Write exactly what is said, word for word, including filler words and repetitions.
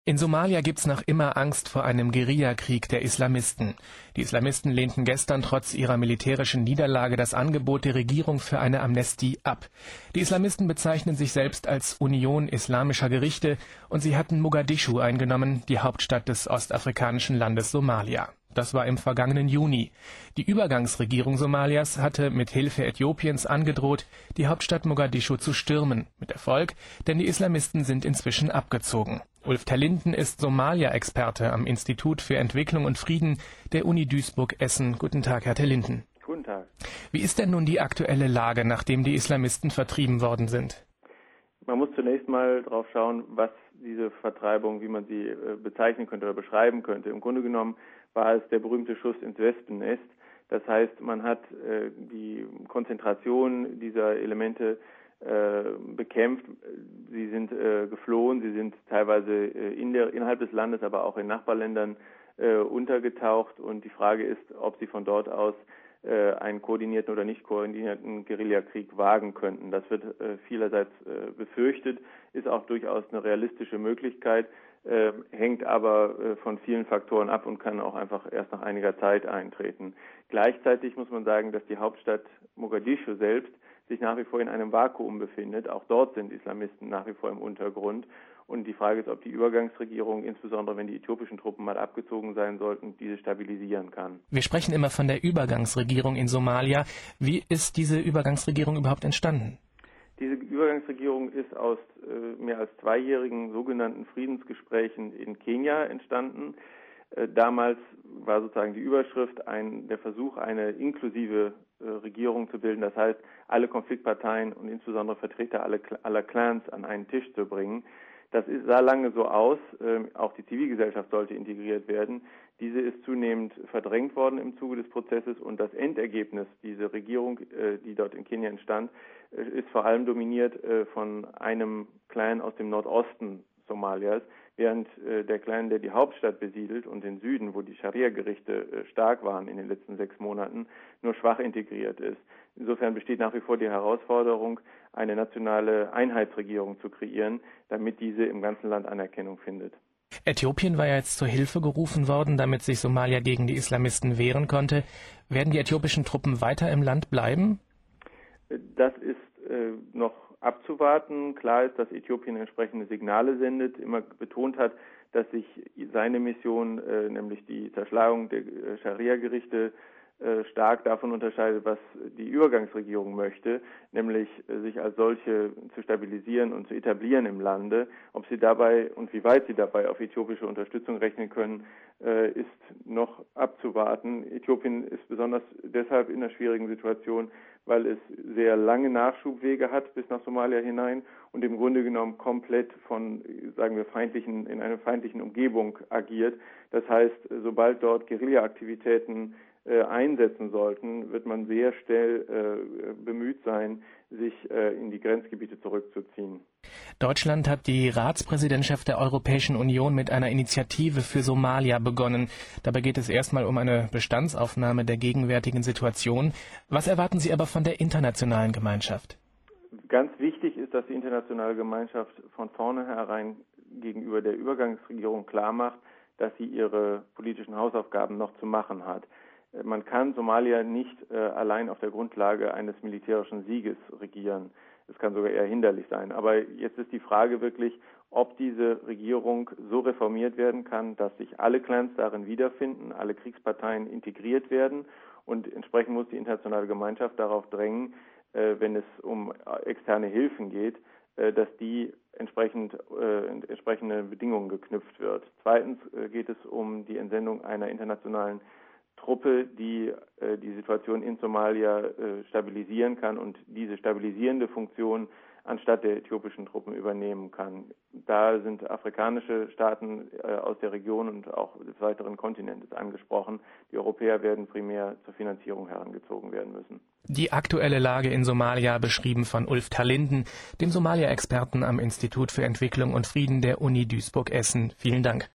In Somalia gibt's noch immer Angst vor einem Guerillakrieg der Islamisten. Die Islamisten lehnten gestern trotz ihrer militärischen Niederlage das Angebot der Regierung für eine Amnestie ab. Die Islamisten bezeichnen sich selbst als Union Islamischer Gerichte und sie hatten Mogadischu eingenommen, die Hauptstadt des ostafrikanischen Landes Somalia. Das war im vergangenen Juni. Die Übergangsregierung Somalias hatte mit Hilfe Äthiopiens angedroht, die Hauptstadt Mogadischu zu stürmen. Mit Erfolg, denn die Islamisten sind inzwischen abgezogen. Ulf Terlinden ist Somalia-Experte am Institut für Entwicklung und Frieden der Uni Duisburg-Essen. Guten Tag, Herr Terlinden. Guten Tag. Wie ist denn nun die aktuelle Lage, nachdem die Islamisten vertrieben worden sind? Man muss zunächst mal drauf schauen, was diese Vertreibung, wie man sie äh, bezeichnen könnte oder beschreiben könnte. Im Grunde genommen war es der berühmte Schuss ins Wespennest. Das heißt, man hat äh, die Konzentration dieser Elemente äh, bekämpft. Sie sind äh, geflohen, sie sind teilweise äh, in der, innerhalb des Landes, aber auch in Nachbarländern äh, untergetaucht. Und die Frage ist, ob sie von dort aus äh, einen koordinierten oder nicht koordinierten Guerillakrieg wagen könnten. Das wird äh, vielerseits äh, befürchtet, ist auch durchaus eine realistische Möglichkeit. Äh, hängt aber äh, von vielen Faktoren ab und kann auch einfach erst nach einiger Zeit eintreten. Gleichzeitig muss man sagen, dass die Hauptstadt Mogadischu selbst sich nach wie vor in einem Vakuum befindet. Auch dort sind Islamisten nach wie vor im Untergrund. Und die Frage ist, ob die Übergangsregierung, insbesondere wenn die äthiopischen Truppen mal abgezogen sein sollten, diese stabilisieren kann. Wir sprechen immer von der Übergangsregierung in Somalia. Wie ist diese Übergangsregierung überhaupt entstanden? Diese Übergangsregierung ist aus äh, mehr als zweijährigen sogenannten Friedensgesprächen in Kenia entstanden. Äh, damals war sozusagen die Überschrift ein, der Versuch, eine inklusive äh, Regierung zu bilden. Das heißt, alle Konfliktparteien und insbesondere Vertreter aller, aller Clans an einen Tisch zu bringen. Das ist, sah lange so aus, äh, auch die Zivilgesellschaft sollte integriert werden. Diese ist zunehmend verdrängt worden im Zuge des Prozesses und das Endergebnis, diese Regierung, äh, die dort in Kenia entstand, äh, ist vor allem dominiert äh, von einem Clan aus dem Nordosten Somalias, während äh, der Clan, der die Hauptstadt besiedelt und den Süden, wo die Scharia-Gerichte äh, stark waren in den letzten sechs Monaten, nur schwach integriert ist. Insofern besteht nach wie vor die Herausforderung, eine nationale Einheitsregierung zu kreieren, damit diese im ganzen Land Anerkennung findet. Äthiopien war ja jetzt zur Hilfe gerufen worden, damit sich Somalia gegen die Islamisten wehren konnte. Werden die äthiopischen Truppen weiter im Land bleiben? Das ist äh, noch abzuwarten. Klar ist, dass Äthiopien entsprechende Signale sendet, immer betont hat, dass sich seine Mission, äh, nämlich die Zerschlagung der äh, Scharia-Gerichte, äh, stark davon unterscheidet, was die Übergangsregierung möchte, nämlich äh, sich als solche zu stabilisieren und zu etablieren im Lande. Ob sie dabei und wie weit sie dabei auf äthiopische Unterstützung rechnen können, äh, ist noch abzuwarten. Äthiopien ist besonders deshalb in einer schwierigen Situation, weil es sehr lange Nachschubwege hat bis nach Somalia hinein und im Grunde genommen komplett von, sagen wir, feindlichen, in einer feindlichen Umgebung agiert. Das heißt, sobald dort Guerilla-Aktivitäten äh, einsetzen sollten, wird man sehr schnell äh, bemüht sein, sich äh, in die Grenzgebiete zurückzuziehen. Deutschland hat die Ratspräsidentschaft der Europäischen Union mit einer Initiative für Somalia begonnen. Dabei geht es erstmal um eine Bestandsaufnahme der gegenwärtigen Situation. Was erwarten Sie aber von der internationalen Gemeinschaft? Ganz wichtig ist, dass die internationale Gemeinschaft von vornherein gegenüber der Übergangsregierung klarmacht, dass sie ihre politischen Hausaufgaben noch zu machen hat. Man kann Somalia nicht äh, allein auf der Grundlage eines militärischen Sieges regieren. Das kann sogar eher hinderlich sein. Aber jetzt ist die Frage wirklich, ob diese Regierung so reformiert werden kann, dass sich alle Clans darin wiederfinden, alle Kriegsparteien integriert werden. Und entsprechend muss die internationale Gemeinschaft darauf drängen, äh, wenn es um externe Hilfen geht, äh, dass die entsprechend äh, entsprechende Bedingungen geknüpft wird. Zweitens äh, geht es um die Entsendung einer internationalen Truppe, die äh, die Situation in Somalia äh, stabilisieren kann und diese stabilisierende Funktion anstatt der äthiopischen Truppen übernehmen kann. Da sind afrikanische Staaten äh, aus der Region und auch des weiteren Kontinentes angesprochen. Die Europäer werden primär zur Finanzierung herangezogen werden müssen. Die aktuelle Lage in Somalia beschrieben von Ulf Terlinden, dem Somalia-Experten am Institut für Entwicklung und Frieden der Uni Duisburg-Essen. Vielen Dank.